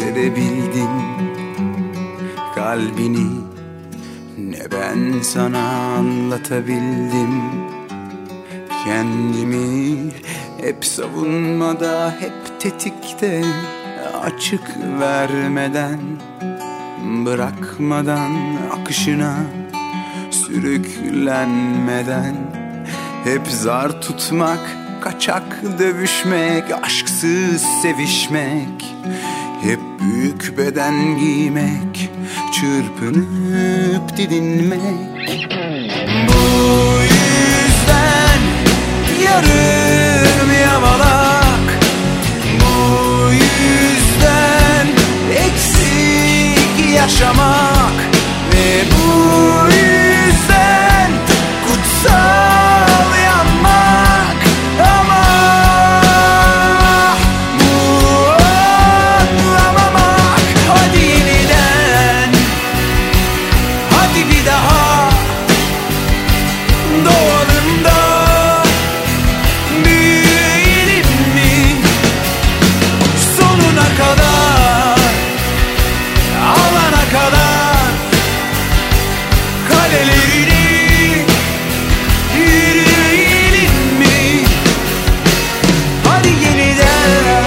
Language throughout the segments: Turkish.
sevebildim kalbini, ne ben sana anlatabildim. Kendimi hep savunmada, hep tetikte, açık vermeden, bırakmadan, akışına sürüklenmeden, hep zar tutmak, kaçak dövüşmek, aşksız sevişmek, hep büyük beden giymek, çırpınıp didinmek. Bu yüzden yarım yamalak, bu yüzden eksik yaşamak ve bu yüzden kutsal yanmak. Ama bu anlamamak. Hadi yeniden, hadi bir daha doğalım da büyüyelim mi sonuna kadar, alana kadar kalelerini yürüyelim mi? Hadi yeniden.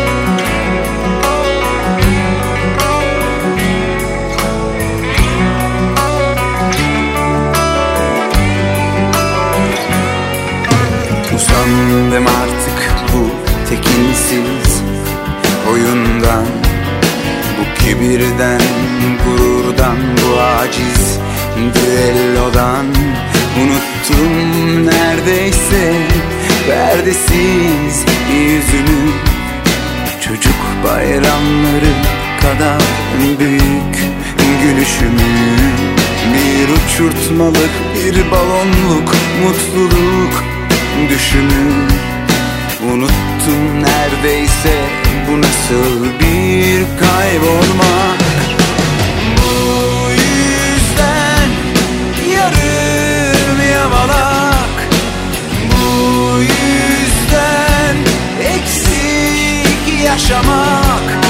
Usandım artık bu tekinsiz oyundan, bu kibirden, gururdan, bu aciz düellodan. Unuttum neredeyse perdesiz yüzünü, çocuk bayramları kadar büyük gülüşümü. Bir uçurtmalık, bir balonluk mutluluk düşümü. Unuttum neredeyse bu nasıl bir kaybolmak. Bu yüzden yarım yamalak, bu yüzden eksik yaşamak.